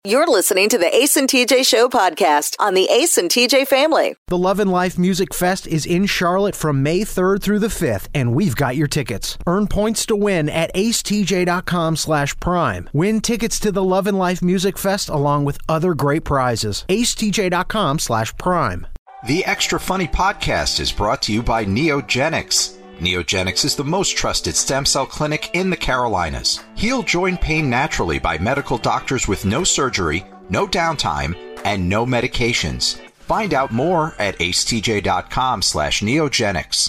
You're listening to the Ace and TJ Show podcast on the Ace and TJ family. The Love and Life Music Fest is in Charlotte from May 3rd through the 5th, and we've got your tickets. Earn points to win at acetj.com/prime. Win tickets to the Love and Life Music Fest along with other great prizes. acetj.com/prime. The Extra Funny podcast is brought to you by Neogenics. Neogenics is the most trusted stem cell clinic in the Carolinas. Heal joint pain naturally by medical doctors with no surgery, no downtime, and no medications. Find out more at acetj.com/neogenics.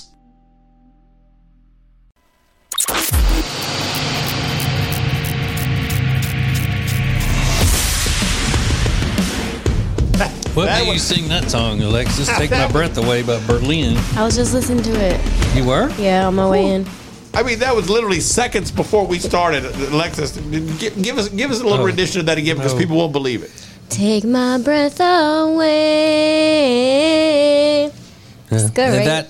What made you sing that song, Alexis? Take My Breath Away by Berlin. I was just listening to it. You were? Yeah, on my way in. I mean, that was literally seconds before we started. Alexis, give us a little rendition of that again because people won't believe it. Take my breath away. It's good, right?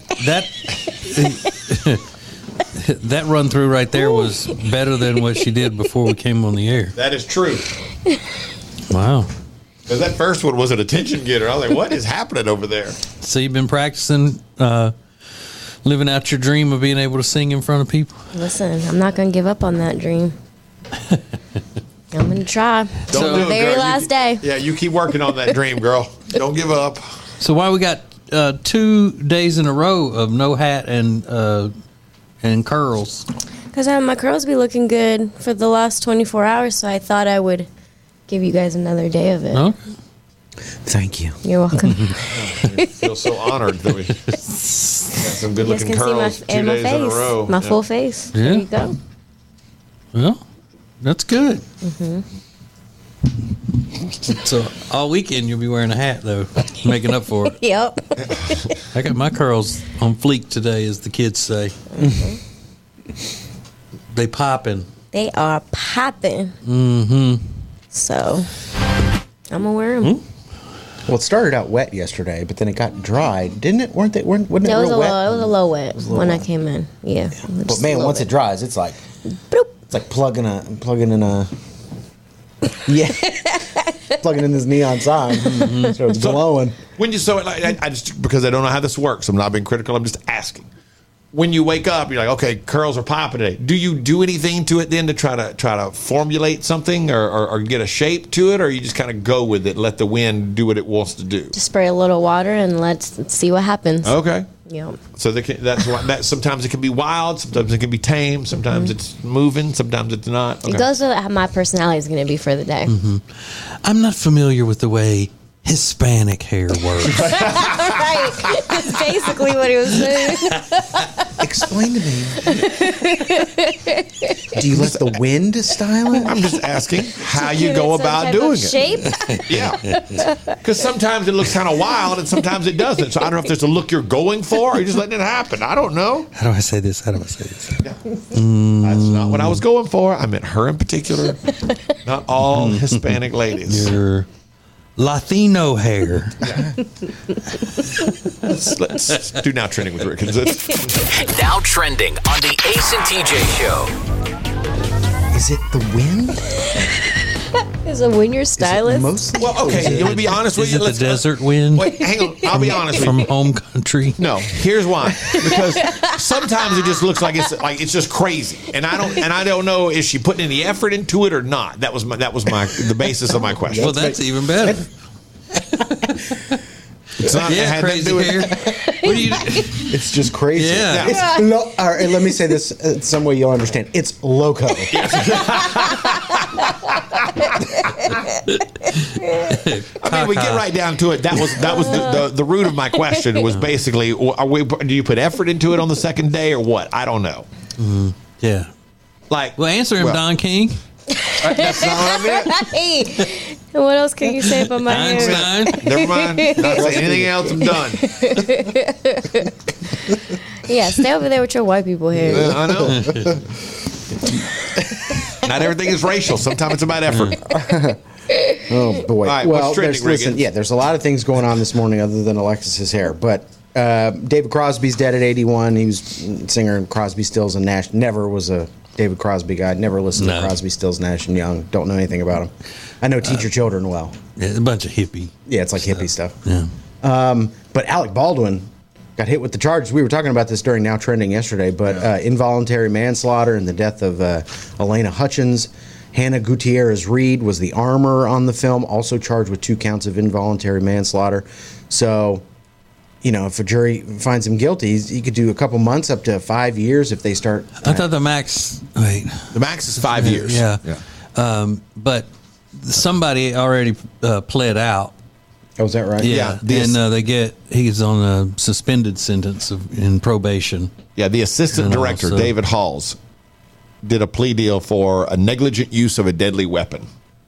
That run through right there was better than what she did before we came on the air. That is true. Wow. Because that first one was an attention getter. I was like, what is happening over there? So you've been practicing, living out your dream of being able to sing in front of people? Listen, I'm not going to give up on that dream. I'm going to try. Don't do it, very girl. last day. Yeah, you keep working on that dream, girl. Don't give up. So why we got 2 days in a row of no hat and curls? Because my curls be looking good for the last 24 hours, so I thought I would give you guys another day of it. Huh? Thank you. You're welcome. I feel so honored that we got some good You guys looking can curls see 2 my days in a face, row. my full face. Yeah. There you go. Well, that's good. So all weekend you'll be wearing a hat, though, making up for it. Yep. I got my curls on fleek today, as the kids say. They popping. They are popping. Mm-hmm. So I'm gonna wear them. Well, it started out wet yesterday, but then it got dry, didn't it? Wasn't it It was real a wet? low. It was a low wet when I came in. Yeah. But man, once it dries, it's like it's like plugging in a plugging in this neon sign. So it's glowing. When you I just because I don't know how this works, I'm not being critical. I'm just asking. When you wake up, you're like, okay, curls are popping today. Do you do anything to it then to try to formulate something or get a shape to it, or you just kind of go with it, let the wind do what it wants to do? Just spray a little water and let's see what happens. Okay. Yep. So that's why that sometimes it can be wild, sometimes it can be tame, sometimes it's moving, sometimes it's not. Okay. It goes with how my personality is going to be for the day. I'm not familiar with the way Hispanic hair works. Right. That's basically what he was saying. Explain to me. Do you let the wind style it? I'm just asking how you Give go it some about type doing of it. shape. Yeah. Because sometimes it looks kind of wild and sometimes it doesn't. So I don't know if there's a look you're going for or you're just letting it happen. I don't know. How do I say this? Yeah. That's not what I was going for. I meant her in particular. Not all Hispanic ladies. Your Latino hair. Let's do Now Trending with Rick. Now trending on the Ace and TJ Show. Is it the wind? Is it when you're stylist? Well, okay, let me be honest with Is you. it the desert wind? Wait, hang on. I'll be honest with From you. home country? No, here's why. Because sometimes it just looks like it's just crazy, and I don't know is she putting any effort into it or not. That was the basis of my question. Well, that's even better. It's not. Yeah, it had nothing to do crazy with- hair. What do you? It's just crazy. Yeah. It's all right, let me say this some way you'll understand. It's loco. I mean, we get right down to it. That was the root of my question was basically, do you put effort into it on the second day or what? I don't know. Yeah. Like, Well, answer him, Don King. that's not what I meant. Right. And what else can you say about my hair? Einstein. Never mind. Not saying anything else. I'm done. Yeah, stay over there with your white people hair. I know. Not everything is racial. Sometimes it's about effort. Oh boy! All right, well, what's trending, listen, Riggins? there's a lot of things going on this morning other than Alexis's hair. But David Crosby's dead at 81. He was singer in Crosby, Stills, and Nash. Never was a David Crosby guy. Never listened No. to Crosby, Stills, Nash and Young. Don't know anything about him. I know Teach Your Children well. Yeah, a bunch of hippie. Yeah, it's like hippie stuff. Yeah. But Alec Baldwin got hit with the charges. We were talking about this during Now Trending yesterday, but involuntary manslaughter and the death of Elena Hutchins. Hannah Gutierrez Reed was the armor on the film, also charged with 2 counts of involuntary manslaughter. So, if a jury finds him guilty, he could do a couple months up to 5 years if they start. I thought the max. Wait. The max is 5 years. Yeah. But somebody already pled out. Oh, is that right? Yeah. And he's on a suspended sentence in probation. Yeah, the assistant director, David Halls, did a plea deal for a negligent use of a deadly weapon.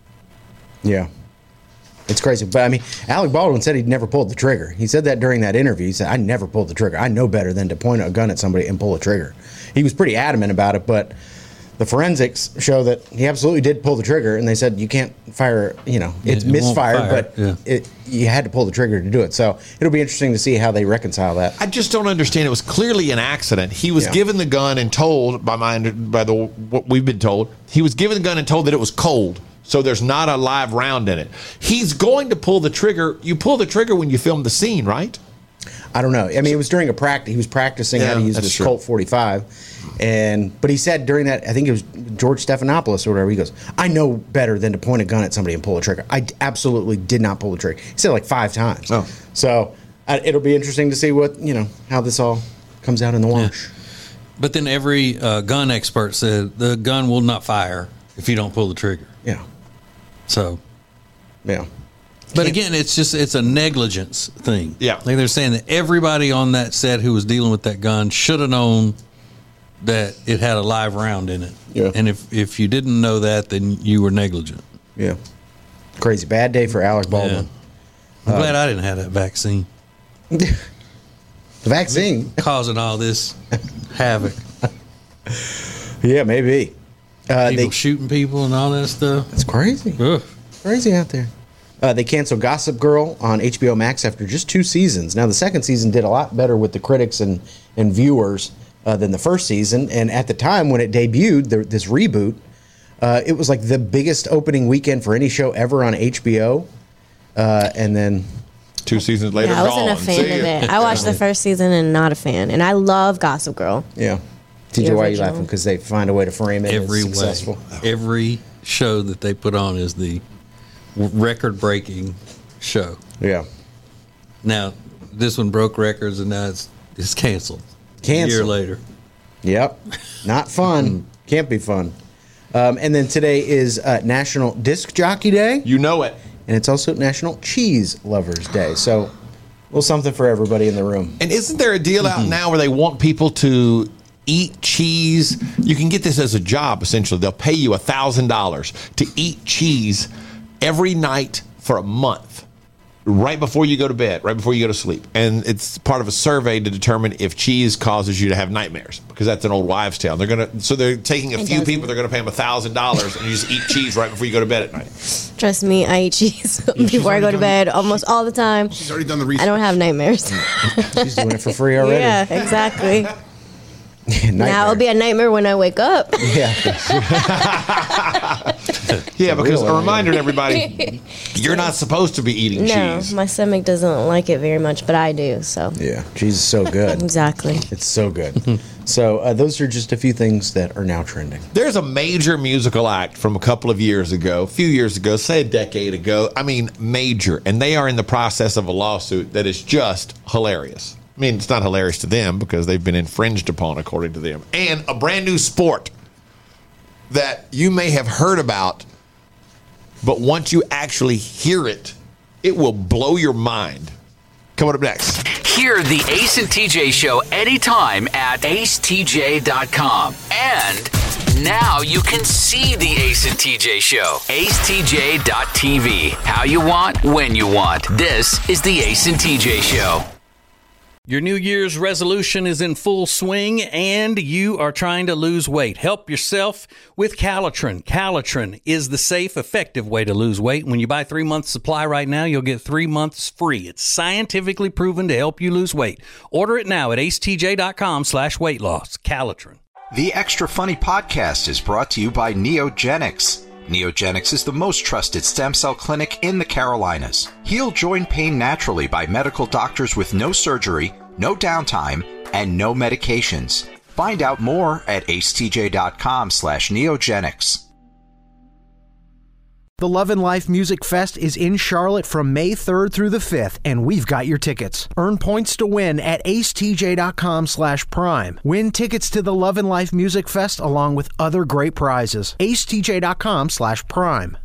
Yeah. It's crazy. But, I mean, Alec Baldwin said he'd never pulled the trigger. He said that during that interview. He said, I never pulled the trigger. I know better than to point a gun at somebody and pull a trigger. He was pretty adamant about it, but the forensics show that he absolutely did pull the trigger, and they said you can't fire, it's misfired, but you had to pull the trigger to do it. So it'll be interesting to see how they reconcile that. I just don't understand. It was clearly an accident. He was given the gun and told, what we've been told, he was given the gun and told that it was cold. So there's not a live round in it. He's going to pull the trigger. You pull the trigger when you film the scene, right? I don't know. I mean, it was during a practice. He was practicing how to use this Colt 45. But he said during that, I think it was George Stephanopoulos or whatever, he goes, I know better than to point a gun at somebody and pull a trigger. I absolutely did not pull the trigger. He said it like 5 times. Oh. So it'll be interesting to see what, how this all comes out in the wash. Yeah. But then every gun expert said the gun will not fire if you don't pull the trigger. Yeah. So. Yeah. But again, it's a negligence thing. Yeah. Like they're saying that everybody on that set who was dealing with that gun should have known that it had a live round in it. Yeah. And if you didn't know that, then you were negligent. Yeah. Crazy. Bad day for Alec Baldwin. Yeah. I'm glad I didn't have that vaccine. The vaccine? Causing all this havoc. Yeah, maybe. People shooting people and all that stuff. It's crazy. Ugh. Crazy out there. They canceled Gossip Girl on HBO Max after just 2 seasons. Now, the second season did a lot better with the critics and viewers than the first season. And at the time when it debuted, this reboot, it was like the biggest opening weekend for any show ever on HBO. And then 2 seasons later, I wasn't a fan of it. I watched the first season and not a fan. And I love Gossip Girl. Yeah. TJ, why are you laughing? Because they find a way to frame it Every as successful. Every show that they put on is the record-breaking show. Yeah. Now, this one broke records, and now it's canceled. A year later. Yep. Not fun. Can't be fun. And then today is National Disc Jockey Day. You know it. And it's also National Cheese Lovers Day. So, a little something for everybody in the room. And isn't there a deal out now where they want people to eat cheese? You can get this as a job, essentially. They'll pay you $1,000 to eat cheese every night for a month, right before you go to bed, right before you go to sleep. And it's part of a survey to determine if cheese causes you to have nightmares, because that's an old wives' tale. They're taking a few people, they're going to pay them $1,000, and you just eat cheese right before you go to bed at night. Trust me, I eat cheese before I go to bed almost all the time. She's already done the research. I don't have nightmares. She's doing it for free already. Yeah, exactly. Now it'll be a nightmare when I wake up. Yeah. Yeah, because a reminder to everybody, you're not supposed to be eating cheese. No, my stomach doesn't like it very much, but I do. So Yeah, cheese is so good. exactly. It's so good. So those are just a few things that are now trending. There's a major musical act from a couple of years ago, a few years ago, say a decade ago. I mean, major. And they are in the process of a lawsuit that is just hilarious. I mean, it's not hilarious to them because they've been infringed upon, according to them. And a brand new sport that you may have heard about, but once you actually hear it, it will blow your mind. Coming up next. Hear the Ace and TJ Show anytime at acetj.com. And now you can see the Ace and TJ Show. acetj.tv. How you want, when you want. This is the Ace and TJ Show. Your New Year's resolution is in full swing and you are trying to lose weight. Help yourself with Calitrin. Calitrin is the safe, effective way to lose weight. When you buy 3 months supply right now, you'll get 3 months free. It's scientifically proven to help you lose weight. Order it now at acetj.com/weight loss. Calitrin. The Extra Funny podcast is brought to you by Neogenics. Neogenics is the most trusted stem cell clinic in the Carolinas. Heal joint pain naturally by medical doctors with no surgery, no downtime, and no medications. Find out more at acetj.com/neogenics. The Love and Life Music Fest is in Charlotte from May 3rd through the 5th, and we've got your tickets. Earn points to win at acetj.com/prime. Win tickets to the Love and Life Music Fest along with other great prizes. acetj.com/prime.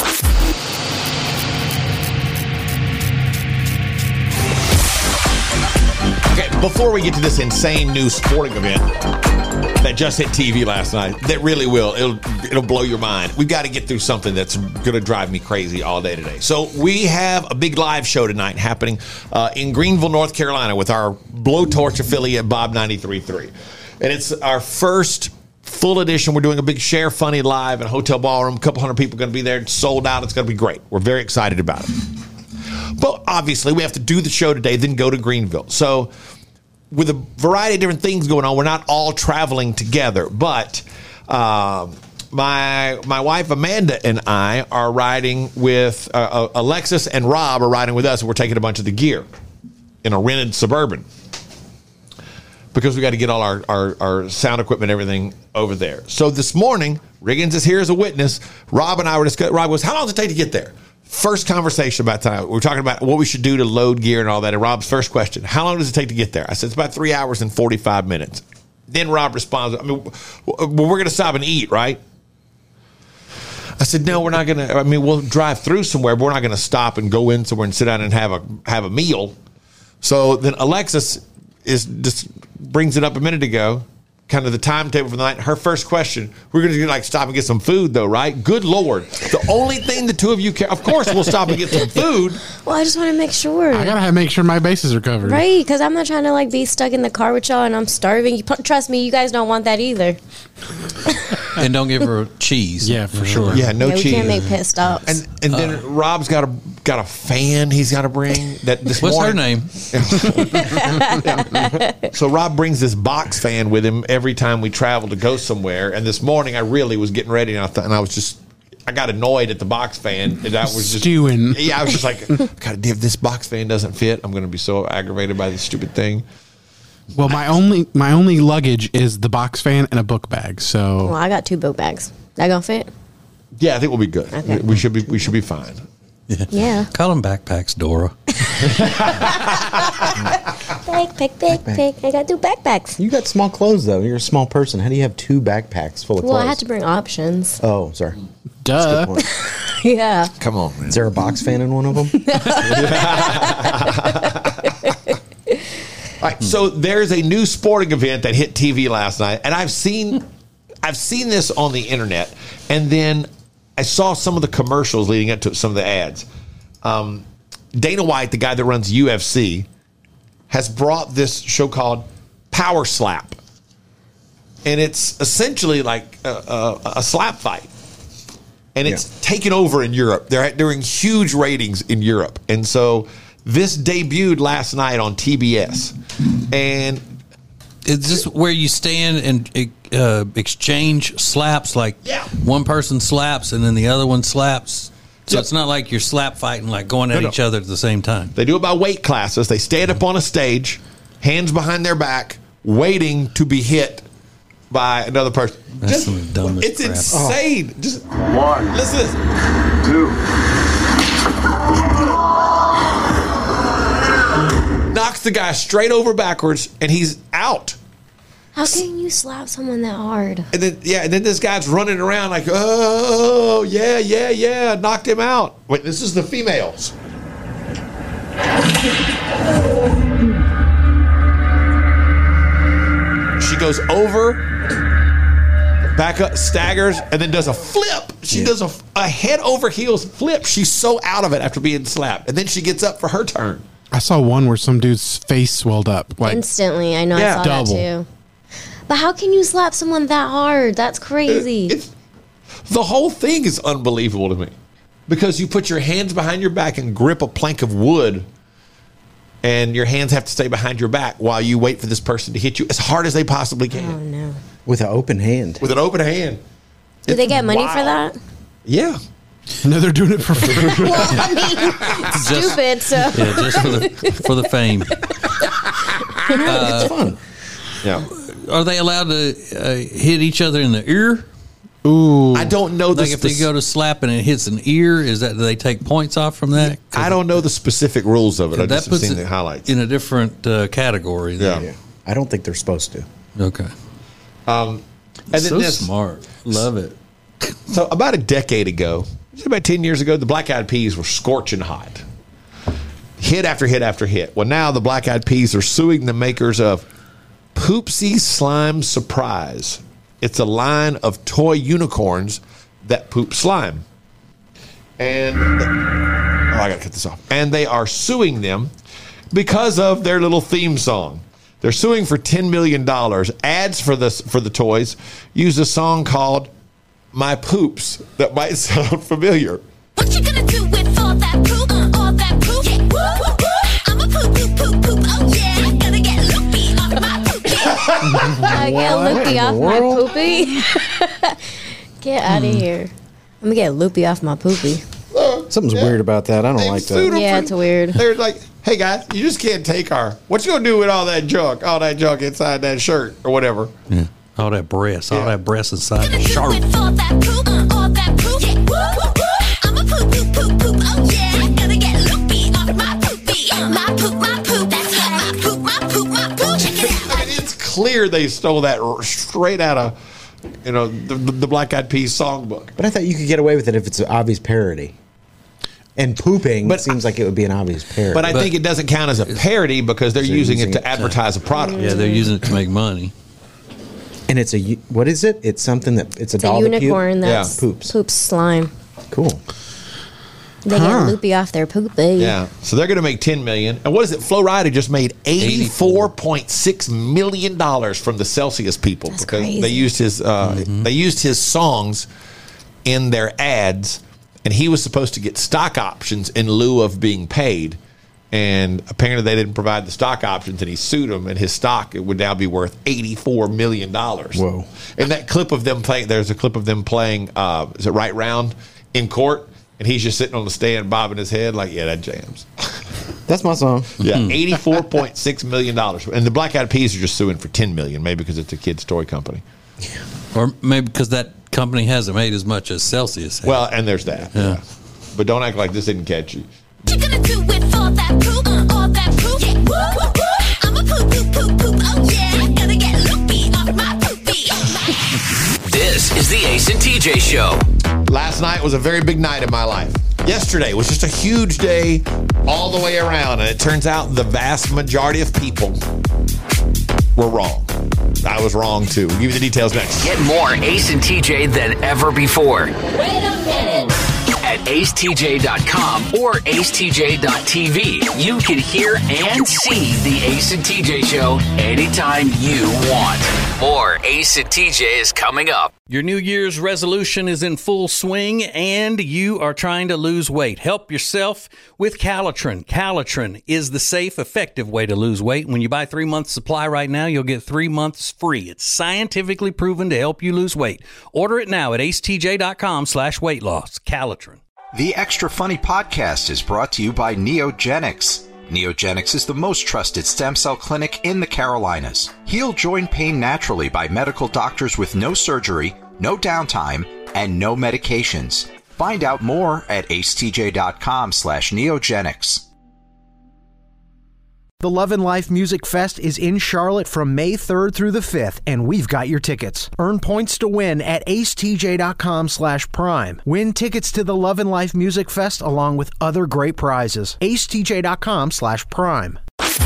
Okay, before we get to this insane new sporting event that just hit TV last night, that really it'll blow your mind. We've got to get through something that's going to drive me crazy all day today. So we have a big live show tonight happening in Greenville, North Carolina with our Blowtorch affiliate, Bob 93.3. And it's our first full edition. We're doing a big Share Funny live in a hotel ballroom. A couple hundred people are going to be there. It's sold out. It's going to be great. We're very excited about it. But obviously, we have to do the show today, then go to Greenville. So with a variety of different things going on, we're not all traveling together. But my wife Amanda and I are riding with Alexis, and Rob are riding with us. And we're taking a bunch of the gear in a rented Suburban because we got to get all our sound equipment, everything over there. So this morning, Riggins is here as a witness. Rob and I were discussing. Rob goes, "How long does it take to get there?" First conversation about time. We're talking about what we should do to load gear and all that. And Rob's first question, "How long does it take to get there?" I said, "It's about 3 hours and 45 minutes. Then Rob responds, we're going to stop and eat, right? I said, "No, we're not going to. We'll drive through somewhere, but we're not going to stop and go in somewhere and sit down and have a meal." So then Alexis just brings it up a minute ago, kind of the timetable for the night. Her first question, "We're going to stop and get some food though, right?" Good Lord. The only thing the two of you care, of course we'll stop and get some food. Well, I just want to make sure. I got to make sure my bases are covered. Right, because I'm not trying to be stuck in the car with y'all and I'm starving. Trust me, you guys don't want that either. And don't give her cheese. Yeah, for sure. Yeah, no we cheese. can't make pit stops. And then Rob's got a fan he's got to bring. What's her name? So Rob brings this box fan with him every time we travel to go somewhere. And this morning I really was getting ready, and I got annoyed at the box fan. And I was just stewing. Yeah, I was just like, God, if this box fan doesn't fit, I'm going to be so aggravated by this stupid thing. Well, my only luggage is the box fan and a book bag. So Well, I got 2 book bags. That gonna fit? Yeah, I think we'll be good. Okay. We should be fine. Yeah. Call them backpacks, Dora. Backpack. I got 2 backpacks. You got small clothes, though. You're a small person. How do you have 2 backpacks full of clothes? Well, I had to bring options. Oh, sorry. duh. That's a good point. Yeah. Come on, man. Is there a box fan in one of them? All right, so there's a new sporting event that hit TV last night, and I've seen this on the internet, and then I saw some of the commercials leading up to it, some of the ads. Dana White, the guy that runs UFC, has brought this show called Power Slap, and it's essentially like a slap fight, and it's taken over in Europe. They're doing huge ratings in Europe, and so this debuted last night on TBS, and Is this where you stand and exchange slaps? One person slaps and then the other one slaps. So it's not like you're slap fighting, going at each other at the same time. They do it by weight classes. They stand up on a stage, hands behind their back, waiting to be hit by another person. That's some dumbest It's crap. insane. Just listen to this. 2. Knocks the guy straight over backwards, and he's out. How can you slap someone that hard? And then this guy's running around like, "Oh, yeah, knocked him out." Wait, this is the females. She goes over, back up, staggers, and then does a flip. She does a head over heels flip. She's so out of it after being slapped. And then she gets up for her turn. I saw one where some dude's face swelled up. Instantly. I know. Yeah. I saw Double. that too. But how can you slap someone that hard? That's crazy. The whole thing is unbelievable to me because you put your hands behind your back and grip a plank of wood, and your hands have to stay behind your back while you wait for this person to hit you as hard as they possibly can. Oh, no. With an open hand. With an open hand. Do they get money for that? Yeah. No, they're doing it for free. Well, I mean, stupid. So Yeah, just for the fame. It's fun. Yeah. Are they allowed to hit each other in the ear? Ooh. I don't know Like if they go to slap and it hits an ear, do they take points off from that? I don't know the specific rules of it. I That just have puts seen it the highlights. in a different category. Yeah. Yeah. I don't think they're supposed to. Okay. And then So this, smart. Love it. so about a decade ago, about 10 years ago, the Black Eyed Peas were scorching hot. Hit after hit after hit. Well, now the Black Eyed Peas are suing the makers of Poopsie Slime Surprise. It's a line of toy unicorns that poop slime. And I got to cut this off. And they are suing them because of their little theme song. They're suing for $10 million. Ads for the toys use a song called "My Poops" that might sound familiar. What you gonna do with all that poop? All that poop? Yeah. Woo, woo, woo. I'm a poop, poop, poop, poop. Oh yeah. Gonna get loopy off my poopy. I get loopy off my poopy. Get out of here. I'm gonna get loopy off my poopy. Something's weird about that. I don't like that. Yeah, it's weird. They're like, hey guys, you just can't take what you gonna do with all that junk inside that shirt or whatever? Yeah. All that breast inside the Gonna do shark. with all that poop? All that poop? Yeah. Woo, woo, woo. I'm a poop, poop, poop, poop. Oh yeah. Gonna get loopy off my poopy. My poop, my poop. That's right. My poop, my poop, my poop. Check it out. And it's clear they stole that straight out of the Black Eyed Peas songbook. But I thought you could get away with it if it's an obvious parody. And pooping seems like it would be an obvious parody. But I think it doesn't count as a parody because they're using it to advertise a product. Yeah, they're using it to make money. And it's what is it? It's something that it's a It's doll a unicorn that that poops. poops slime. Cool. They get loopy off their poopy. Yeah, so they're going to make $10 million. And what is it? Flo Rida just made $84.6 million from the Celsius people because crazy. they used his they used his songs in their ads, and he was supposed to get stock options in lieu of being paid. And apparently they didn't provide the stock options, and he sued them, and his stock would now be worth $84 million. Whoa. And that clip of them playing, there's a clip of them playing, is it Right Round in court? And he's just sitting on the stand bobbing his head like, yeah, that jams. That's my song. Yeah, $84.6 million. And the Black Eyed Peas are just suing for $10 million, maybe because it's a kid's toy company. Or maybe because that company hasn't made as much as Celsius has. Well, and there's that. Yeah. But don't act like this didn't catch you. What you gonna do with all that poop? All that poop? Yeah. Woo, woo, woo. I'm a poop, poop, poop, poop. Oh yeah. Gonna get loopy off my poopy. This is the Ace and TJ Show. Last night was a very big night in my life. Yesterday was just a huge day all the way around, and it turns out the vast majority of people were wrong. I was wrong too. We'll give you the details next. Get more Ace and TJ than ever before Wait a minute. at acetj.com or acetj.tv. You can hear and see the Ace and TJ Show anytime you want. More Ace and TJ is coming up. Your New Year's resolution is in full swing and you are trying to lose weight. Help yourself with Calitrin. Calitrin is the safe, effective way to lose weight. When you buy 3 months supply right now, you'll get 3 months free. It's scientifically proven to help you lose weight. Order it now at acetj.com/weight loss. Calitrin. The Extra Funny podcast is brought to you by Neogenics. Neogenics is the most trusted stem cell clinic in the Carolinas. Heal joint pain naturally by medical doctors with no surgery, no downtime, and no medications. Find out more at acetj.com/neogenics. The Love and Life Music Fest is in Charlotte from May 3rd through the 5th, and we've got your tickets. Earn points to win at acetj.com/prime. Win tickets to the Love and Life Music Fest along with other great prizes. acetj.com/prime.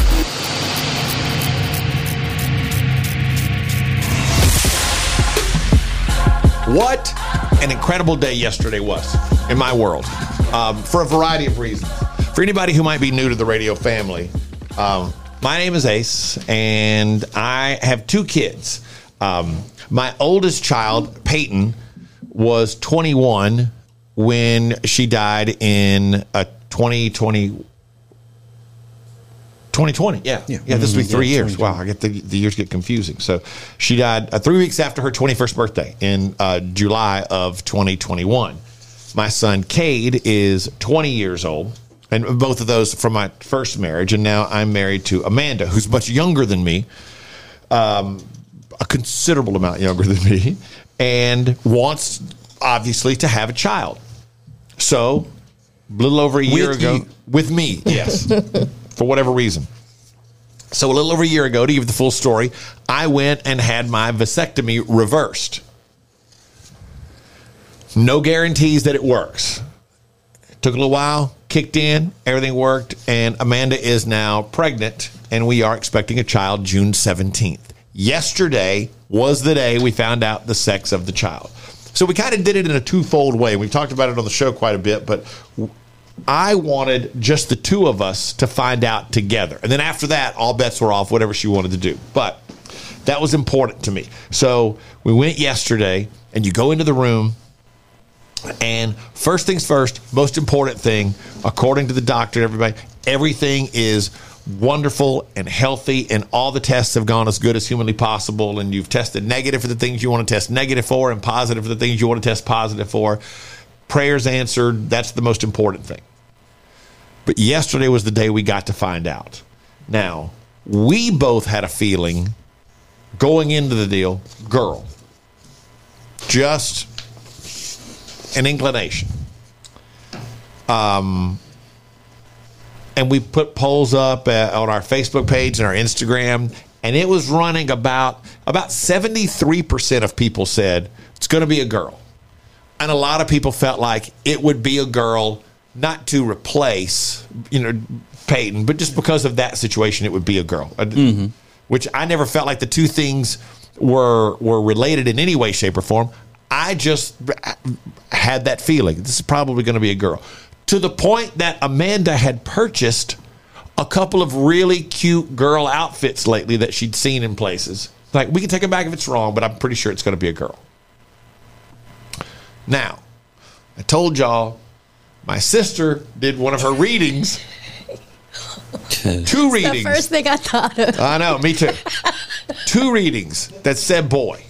What an incredible day yesterday was in my world, for a variety of reasons. For anybody who might be new to the radio family, my name is Ace, and I have 2 kids. My oldest child, Peyton, was 21 when she died in 2020. 2020, yeah. This will be 3 years. Wow, I get the years get confusing. So she died 3 weeks after her 21st birthday in July of 2021. My son Cade is 20 years old, and both of those from my first marriage, and now I'm married to Amanda, who's much younger than me, a considerable amount younger than me, and wants, obviously, to have a child. So, a little over a year ago, with me, yes, for whatever reason. So a little over a year ago, to give the full story, I went and had my vasectomy reversed. No guarantees that it works. It took a little while, kicked in, everything worked, and Amanda is now pregnant, and we are expecting a child June 17th. Yesterday was the day we found out the sex of the child. So we kind of did it in a twofold way. We've talked about it on the show quite a bit, but I wanted just the two of us to find out together. And then after that, all bets were off, whatever she wanted to do. But that was important to me. So we went yesterday, and you go into the room, and first things first, most important thing, according to the doctor and everybody, everything is wonderful and healthy, and all the tests have gone as good as humanly possible, and you've tested negative for the things you want to test negative for and positive for the things you want to test positive for. Prayers answered. That's the most important thing. But yesterday was the day we got to find out. Now, we both had a feeling going into the deal, girl. Just an inclination. And we put polls up on our Facebook page and our Instagram, and it was running about 73% of people said it's going to be a girl. And a lot of people felt like it would be a girl, not to replace, Peyton, but just because of that situation, it would be a girl. Mm-hmm. Which I never felt like the two things were related in any way, shape, or form. I just had that feeling. This is probably going to be a girl. To the point that Amanda had purchased a couple of really cute girl outfits lately that she'd seen in places. Like, we can take it back if it's wrong, but I'm pretty sure it's going to be a girl. Now, I told y'all my sister did one of her readings. 2 readings. The first thing I thought of. I know, me too. 2 readings that said boy.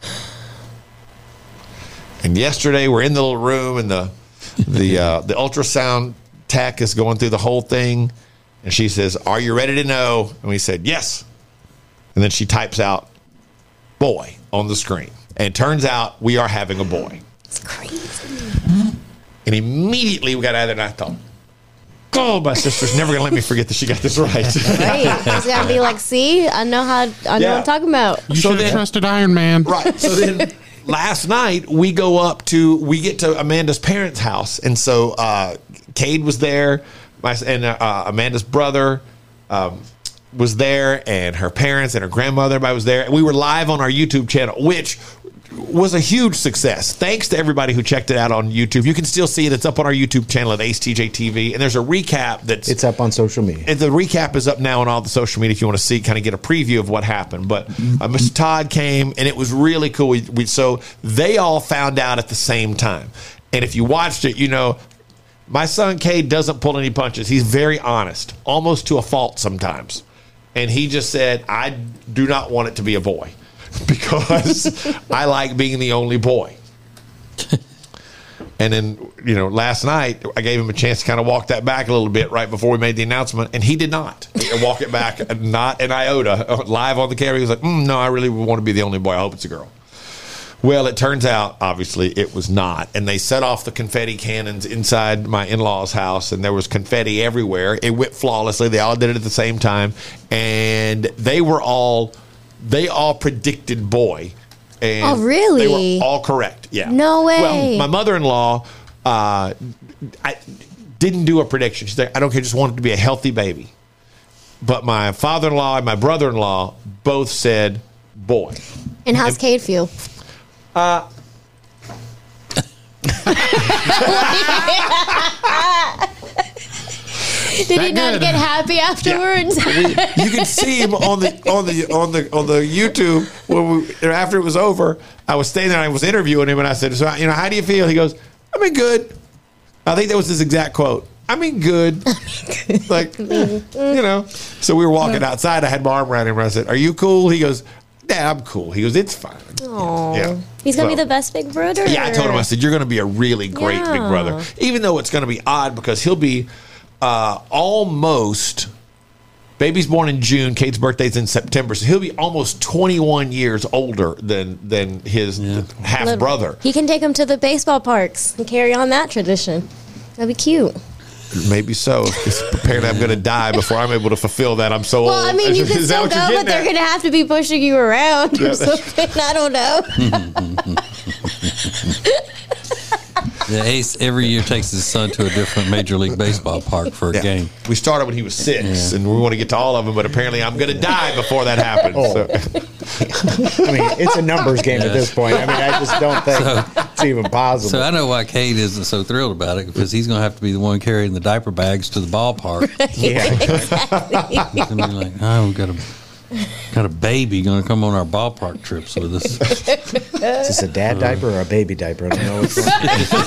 And yesterday we're in the little room, and the ultrasound tech is going through the whole thing, and she says, "Are you ready to know?" And we said, "Yes." And then she types out "boy" on the screen, and it turns out we are having a boy. It's crazy. And immediately we got out of there, and I thought, "Oh, my sister's never gonna let me forget that she got this right." Right? It's gotta be like, see, I know what I'm talking about. You should have trusted Iron Man, right? So then. Last night, we get to Amanda's parents' house. And so Cade was there, and Amanda's brother was there, and her parents and her grandmother, everybody was there. And we were live on our YouTube channel, which was a huge success. Thanks to everybody who checked it out on YouTube. You can still see it. It's up on our YouTube channel at Ace TJ TV. And there's a recap it's up on social media. And the recap is up now on all the social media if you want to see, kind of get a preview of what happened. But Mr. Todd came, and it was really cool. So they all found out at the same time. And if you watched it, my son Cade doesn't pull any punches. He's very honest, almost to a fault sometimes. And he just said, "I do not want it to be a boy, because I like being the only boy." And then, last night, I gave him a chance to kind of walk that back a little bit right before we made the announcement, and he did not walk it back, not an iota, live on the camera. He was like, "No, I really want to be the only boy. I hope it's a girl." Well, it turns out, obviously, it was not. And they set off the confetti cannons inside my in-laws' house, and there was confetti everywhere. It went flawlessly. They all did it at the same time, and they all predicted boy. And oh, really? They were all correct. Yeah. No way. Well, my mother-in-law didn't do a prediction. She's like, "I don't care. Just want it to be a healthy baby." But my father-in-law and my brother-in-law both said boy. And how's Cade feel? Did he not get happy afterwards? Yeah. You can see him on the YouTube after it was over. I was standing there and I was interviewing him, and I said, "So, how do you feel?" He goes, "I mean, good." I think that was his exact quote. I mean, good. Like, you know. So we were walking outside. I had my arm around him and I said, "Are you cool?" He goes, "Yeah, I'm cool." He goes, "It's fine." Aww. Yeah. He's going to be the best big brother? Yeah, I told him, I said, "You're going to be a really great big brother." Even though it's going to be odd because he'll be almost... Baby's born in June. Kate's birthday's in September. So he'll be almost 21 years older than his half brother. He can take him to the baseball parks and carry on that tradition. That'd be cute. Maybe so. Apparently, I'm going to die before I'm able to fulfill that. I'm so old. Well, I mean, you can still go, but they're going to have to be pushing you around or something. I don't know. The Ace every year takes his son to a different Major League Baseball park for a game. We started when he was 6, and we want to get to all of them, but apparently I'm going to die before that happens. So. I mean, it's a numbers game at this point. I mean, I just don't think it's even possible. So I know why Kate isn't so thrilled about it, because he's going to have to be the one carrying the diaper bags to the ballpark. Yeah. He's going to be like, "Oh, we've got a baby going to come on our ballpark trips with us." Is this a dad diaper or a baby diaper? I don't know which one.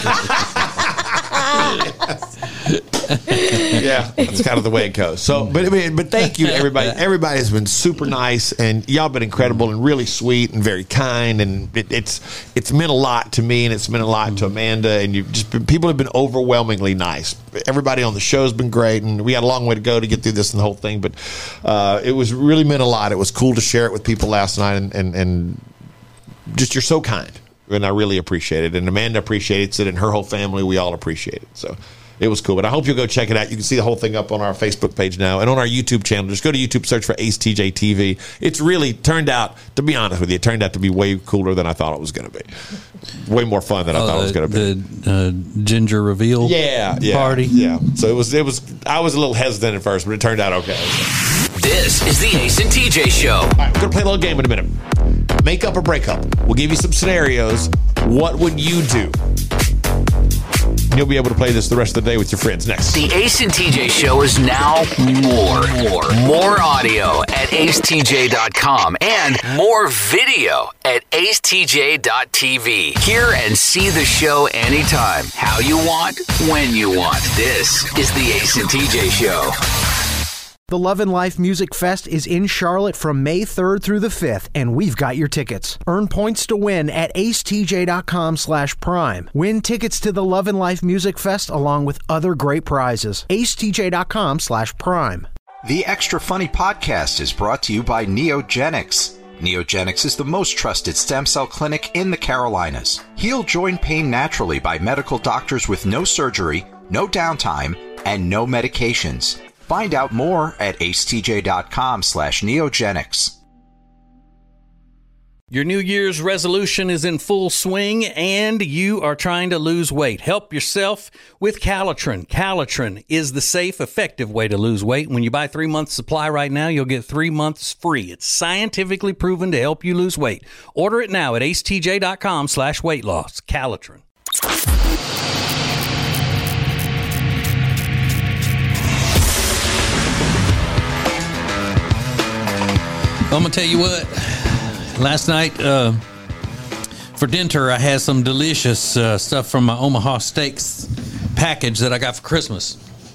Yeah, that's kind of the way it goes. So, but thank you to everybody. Everybody has been super nice, and y'all been incredible and really sweet and very kind. And it's meant a lot to me, and it's meant a lot to Amanda. And people have been overwhelmingly nice. Everybody on the show has been great, and we had a long way to go to get through this and the whole thing. But it was really meant a lot. It was cool to share it with people last night, and just you're so kind, and I really appreciate it. And Amanda appreciates it, and her whole family, we all appreciate it. So. It was cool, but I hope you'll go check it out. You can see the whole thing up on our Facebook page now and on our YouTube channel. Just go to YouTube, search for Ace TJ TV. It's really turned out, to be honest with you, it turned out to be way cooler than I thought it was going to be. Way more fun than I thought it was going to be. The ginger reveal party. Yeah. So it was. I was a little hesitant at first, but it turned out okay. This is the Ace and TJ Show. All right, we're going to play a little game in a minute. Make up or break up. We'll give you some scenarios. What would you do? You'll be able to play this the rest of the day with your friends next. The Ace and TJ Show is now more audio at acetj.com and more video at acetj.tv. Hear and see the show anytime, how you want, when you want. This is the Ace and TJ Show. The Love and Life Music Fest is in Charlotte from May 3rd through the 5th, and we've got your tickets. Earn points to win at acetj.com/prime. Win tickets to the Love and Life Music Fest along with other great prizes. acetj.com/prime. The Extra Funny podcast is brought to you by Neogenics. Neogenics is the most trusted stem cell clinic in the Carolinas. Heal joint pain naturally by medical doctors with no surgery, no downtime, and no medications. Find out more at acetj.com/neogenics. Your New Year's resolution is in full swing and you are trying to lose weight. Help yourself with Calitrin. Calitrin is the safe, effective way to lose weight. When you buy 3 months supply right now, you'll get 3 months free. It's scientifically proven to help you lose weight. Order it now at acetj.com/weight loss. Calitrin. I'm going to tell you what, last night for dinner, I had some delicious stuff from my Omaha Steaks package that I got for Christmas.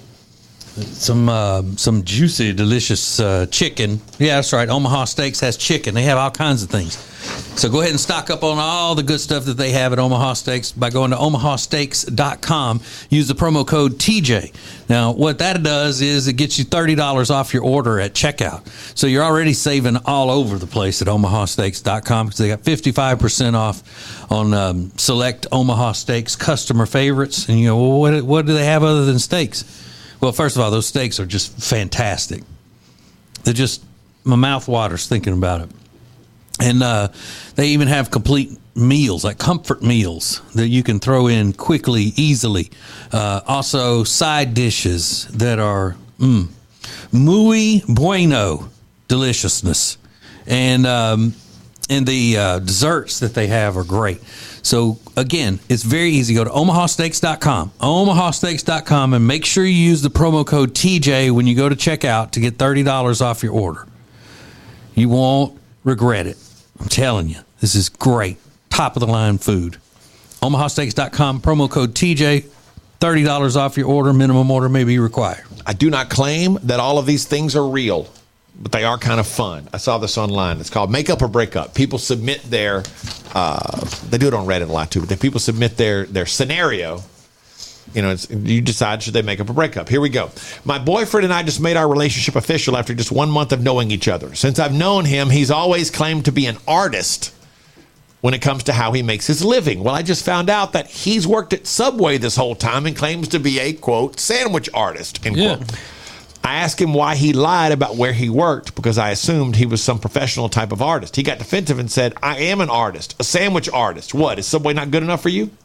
Some juicy, delicious chicken. Yeah, that's right. Omaha Steaks has chicken. They have all kinds of things. So go ahead and stock up on all the good stuff that they have at Omaha Steaks by going to omahasteaks.com. Use the promo code TJ. Now, what that does is it gets you $30 off your order at checkout. So you're already saving all over the place at omahasteaks.com because they got 55% off on select Omaha Steaks customer favorites. And you go, well, what do they have other than steaks? Well, first of all, those steaks are just fantastic. They're just, my mouth waters thinking about it. And they even have complete meals, like comfort meals that you can throw in quickly, easily. Also, side dishes that are muy bueno deliciousness. And the desserts that they have are great. So, again, it's very easy. Go to omahasteaks.com, omahasteaks.com, and make sure you use the promo code TJ when you go to checkout to get $30 off your order. You won't regret it. I'm telling you, this is great. Top of the line food. omahasteaks.com, promo code TJ. $30 off your order. Minimum order may be required. I do not claim that all of these things are real, but they are kind of fun. I saw this online. It's called Make Up or Break Up. People submit their, they do it on Reddit a lot too, but people submit their scenario. You know, you decide should they make up or break up. Here we go. My boyfriend and I just made our relationship official after just 1 month of knowing each other. Since I've known him, he's always claimed to be an artist when it comes to how he makes his living. Well, I just found out that he's worked at Subway this whole time and claims to be a, quote, sandwich artist, end quote. I asked him why he lied about where he worked because I assumed he was some professional type of artist. He got defensive and said, I am an artist, a sandwich artist. What, is Subway not good enough for you?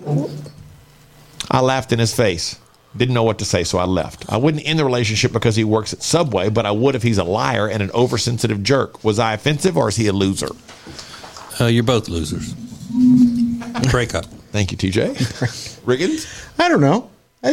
I laughed in his face. Didn't know what to say, so I left. I wouldn't end the relationship because he works at Subway, but I would if he's a liar and an oversensitive jerk. Was I offensive or is he a loser? You're both losers. Break up. Thank you, TJ. Riggins? I don't know.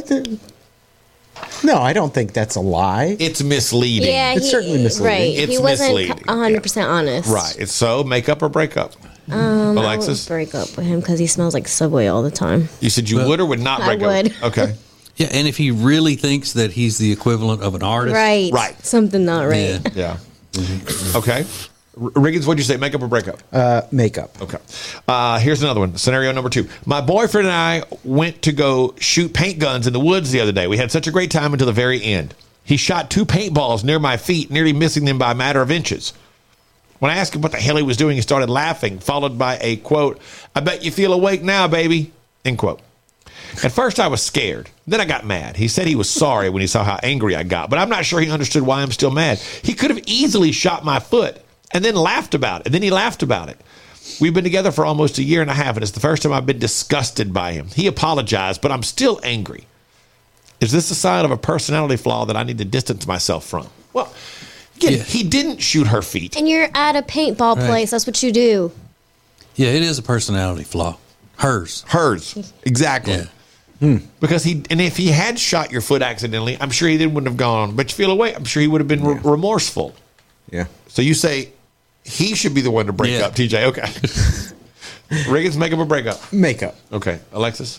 No, I don't think that's a lie. It's misleading. Yeah, It's certainly misleading. Right. It's He wasn't misleading. 100% honest. Right. It's so make up or break up. Alexis? I would break up with him because he smells like Subway all the time. You said you would or would not break I would. up? Okay. Yeah, and if he really thinks that he's the equivalent of an artist. Right. Right. Something not right. Yeah. Okay. Riggins, what'd you say? Make up or break up? Makeup. Okay. Here's another one. Scenario number 2. My boyfriend and I went to go shoot paint guns in the woods the other day. We had such a great time until the very end. He shot 2 paintballs near my feet, nearly missing them by a matter of inches. When I asked him what the hell he was doing, he started laughing, followed by a quote, I bet you feel awake now, baby, end quote. At first, I was scared. Then I got mad. He said he was sorry when he saw how angry I got, but I'm not sure he understood why I'm still mad. He could have easily shot my foot and then laughed about it. And then he laughed about it. We've been together for almost a year and a half, and it's the first time I've been disgusted by him. He apologized, but I'm still angry. Is this a sign of a personality flaw that I need to distance myself from? Well, again, he didn't shoot her feet. And you're at a paintball place. That's what you do. Yeah, it is a personality flaw. Hers. Exactly. Yeah. Because if he had shot your foot accidentally, I'm sure he then wouldn't have gone, but you feel away. I'm sure he would have been remorseful. Yeah. So you say he should be the one to break up, TJ. Okay. Riggins, make up or break up? Makeup. Okay. Alexis?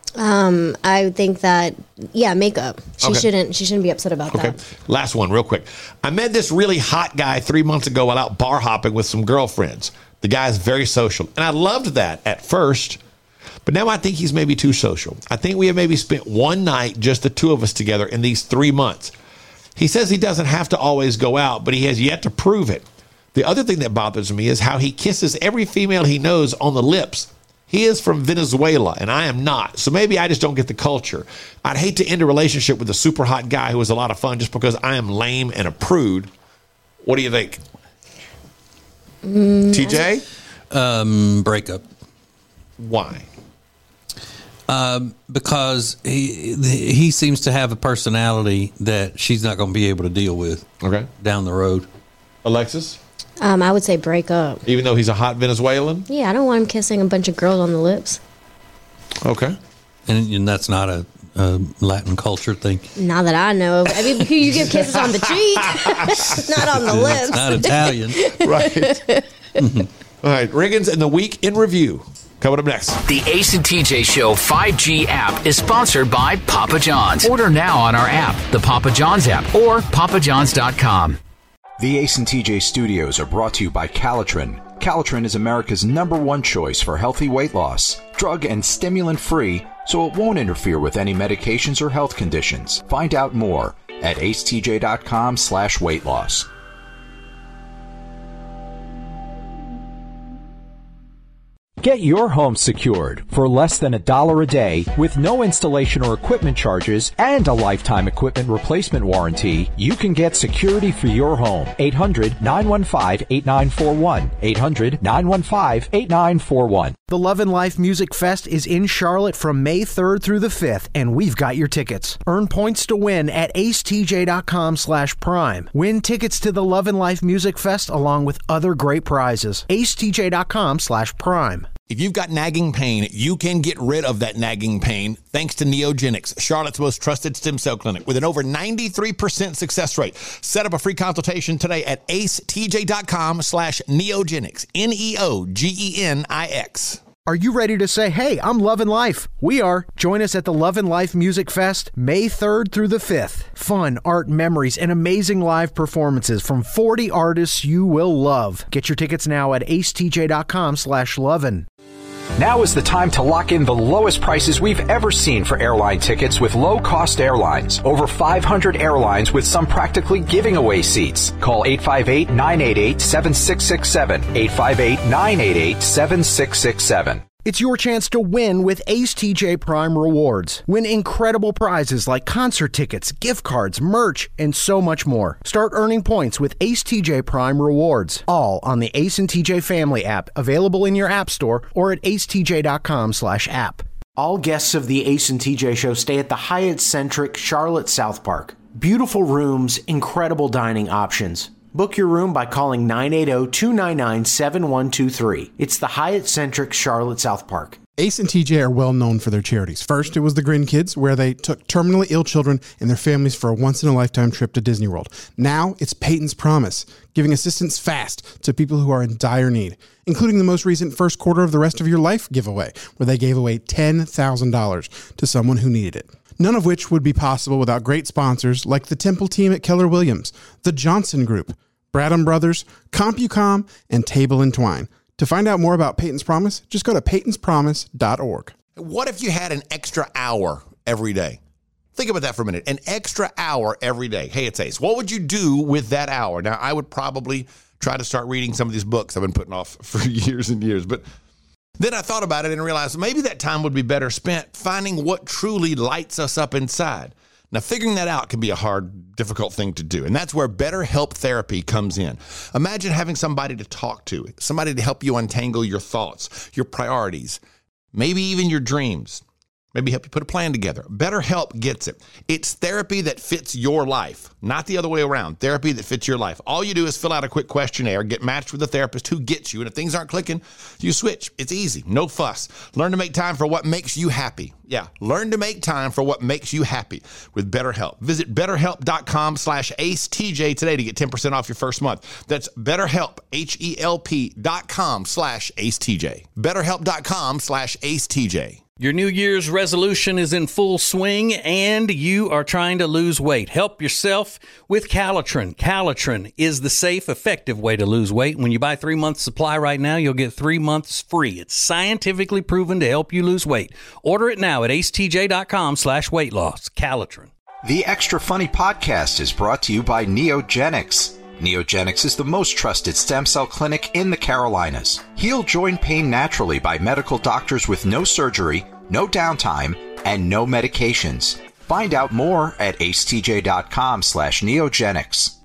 I think that makeup. She Okay. shouldn't be upset about Okay. that. Last one, real quick. I met this really hot guy 3 months ago while out bar hopping with some girlfriends. The guy is very social, and I loved that at first, but now I think he's maybe too social. I think we have maybe spent one night, just the two of us together, in these 3 months. He says he doesn't have to always go out, but he has yet to prove it. The other thing that bothers me is how he kisses every female he knows on the lips. He is from Venezuela, and I am not. So maybe I just don't get the culture. I'd hate to end a relationship with a super hot guy who is a lot of fun just because I am lame and a prude. What do you think? TJ? Break up. Why? Because he seems to have a personality that she's not going to be able to deal with down the road. Alexis? I would say break up. Even though he's a hot Venezuelan? Yeah, I don't want him kissing a bunch of girls on the lips. Okay. And that's not a Latin culture thing. Not that I know of. I mean, you give kisses on the cheek, not on the lips. It's not Italian. Right. All right, Riggins and the Week in Review. Coming up next. The Ace and TJ Show 5G app is sponsored by Papa John's. Order now on our app, the Papa John's app, or papajohns.com. The Ace and TJ studios are brought to you by Calitrin. Calitrin is America's #1 choice for healthy weight loss. Drug and stimulant free, so it won't interfere with any medications or health conditions. Find out more at acetj.com/weight loss. Get your home secured for less than $1 a day with no installation or equipment charges and a lifetime equipment replacement warranty. You can get security for your home. 800-915-8941. 800-915-8941. The Love and Life Music Fest is in Charlotte from May 3rd through the 5th, and we've got your tickets. Earn points to win at acetj.com/prime. Win tickets to the Love and Life Music Fest along with other great prizes. acetj.com/prime. If you've got nagging pain, you can get rid of that nagging pain thanks to Neogenics, Charlotte's most trusted stem cell clinic with an over 93% success rate. Set up a free consultation today at acetj.com/neogenics, NEOGENIX. Are you ready to say, hey, I'm loving life? We are. Join us at the Love and Life Music Fest, May 3rd through the 5th. Fun, art, memories, and amazing live performances from 40 artists you will love. Get your tickets now at acetj.com/lovin'. Now is the time to lock in the lowest prices we've ever seen for airline tickets with low-cost airlines. Over 500 airlines with some practically giving away seats. Call 858-988-7667. 858-988-7667. It's your chance to win with Ace TJ Prime Rewards. Win incredible prizes like concert tickets, gift cards, merch, and so much more. Start earning points with Ace TJ Prime Rewards. All on the Ace and TJ Family app, available in your app store or at acetj.com/app. All guests of the Ace and TJ Show stay at the Hyatt Centric Charlotte South Park. Beautiful rooms, incredible dining options. Book your room by calling 980-299-7123. It's the Hyatt Centric Charlotte South Park. Ace and TJ are well known for their charities. First, it was the Grin Kids, where they took terminally ill children and their families for a once-in-a-lifetime trip to Disney World. Now, it's Peyton's Promise, giving assistance fast to people who are in dire need, including the most recent first quarter of the Rest of Your Life giveaway, where they gave away $10,000 to someone who needed it. None of which would be possible without great sponsors like the Temple team at Keller Williams, the Johnson Group, Bradham Brothers, CompuCom, and Table & Twine. To find out more about Peyton's Promise, just go to peytonspromise.org. What if you had an extra hour every day? Think about that for a minute. An extra hour every day. Hey, it's Ace. What would you do with that hour? Now, I would probably try to start reading some of these books I've been putting off for years and years, but then I thought about it and realized maybe that time would be better spent finding what truly lights us up inside. Now, figuring that out can be a hard, difficult thing to do, and that's where BetterHelp Therapy comes in. Imagine having somebody to talk to, somebody to help you untangle your thoughts, your priorities, maybe even your dreams. Maybe help you put a plan together. BetterHelp gets it. It's therapy that fits your life, not the other way around. Therapy that fits your life. All you do is fill out a quick questionnaire, get matched with a therapist who gets you, and if things aren't clicking, you switch. It's easy, no fuss. Learn to make time for what makes you happy. Yeah, learn to make time for what makes you happy with BetterHelp. Visit BetterHelp.com/AceTJ today to get 10% off your first month. That's BetterHelp, HELP.com/AceTJ. BetterHelp.com/AceTJ. Your New Year's resolution is in full swing and you are trying to lose weight. Help yourself with Calitrin. Calitrin is the safe, effective way to lose weight. When you buy 3 months supply right now, you'll get 3 months free. It's scientifically proven to help you lose weight. Order it now at acetj.com/weight loss. Calitrin. The Extra Funny podcast is brought to you by Neogenics. Neogenics is the most trusted stem cell clinic in the Carolinas. Heal joint pain naturally by medical doctors with no surgery, no downtime, and no medications. Find out more at acetj.com/neogenics.